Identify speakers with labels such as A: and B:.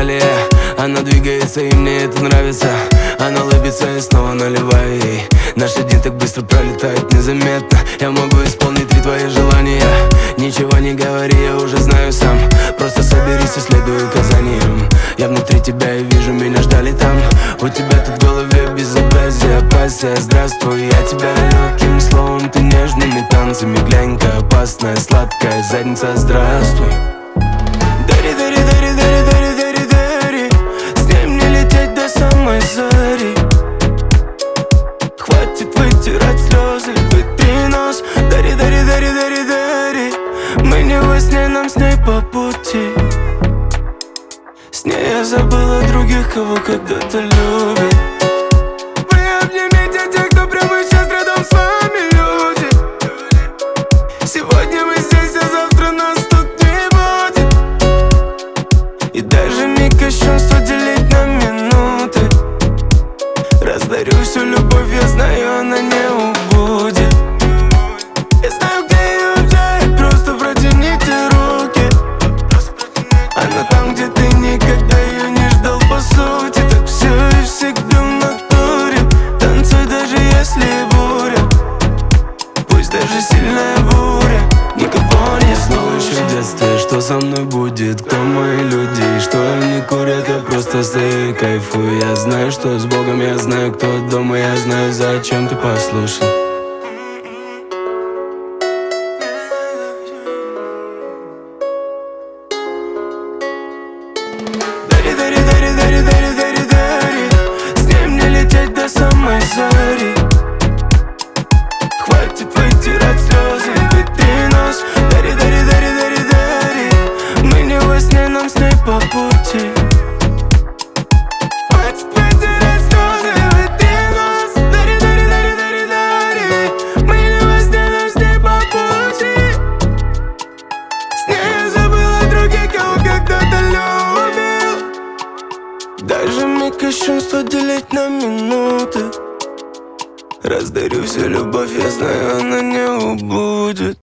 A: далее. Она двигается, и мне это нравится. Она улыбится и снова наливаю ей. Наш день так быстро пролетает незаметно. Я могу исполнить 3 твои желания. Ничего не говори, я уже знаю сам. Просто соберись и следуй указаниям. Я внутри тебя и вижу, меня ждали там. У тебя тут в голове безобразие, пассия. Здравствуй, я тебя легким словом, ты нежными танцами. Глянь-ка, опасная, сладкая задница, здравствуй. Дари, дари, дари, дари, дари, дари, дари. С ней мне лететь до самой зари. Хватит вытирать слезы, вытри нос. Дари, дари, дари, дари, дари. Мы не во сне, нам с ней по пути. С ней я забыл о других, кого когда-то любил. Вы обнимите тех, кто прямо сейчас рядом с вами, люди. Сегодня мы здесь, а завтра нас тут не будет. И даже миг кощунства делить на минуты. Раздарю всю любовь, я знаю, она не убудет. Я знаю, где ее взять, просто протяните руки. Она там, где ты никогда ее не ждал, по сути. Так все и всегда в натуре. Танцуй, даже если буря. Пусть даже сильная буря никого не слушай. В детстве, что со мной будет, кто мои люди, и что они курят, я просто стою и кайфую. Я знаю, что с Богом, я знаю, кто дома, я знаю, зачем ты послушал. Дари, дари, дари, дари, дари, дари, дари. С ней мне лететь до самой зари. Хватит вытирать слезы, вытри нос. Дари, дари, дари, дари, дари. Мы не во сне, нам с ней по пути. Хватит вытирать слезы, вытри нос. Дари, дари, дари, дари, дари. Мы не во сне, нам с ней по пути. С ней я забыл о других, кого когда-то любил. Даже миг кощунства делить на минуты. Раздарю всю любовь, я знаю, она не убудет.